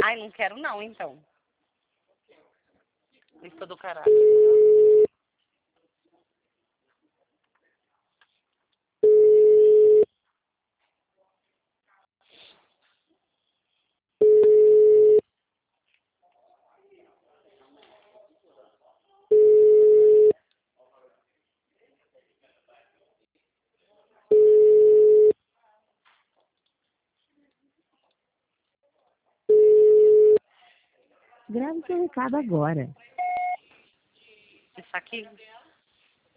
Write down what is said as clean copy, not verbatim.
Ai, não quero não, então. Lista do caralho. Grave seu recado agora. Isso aqui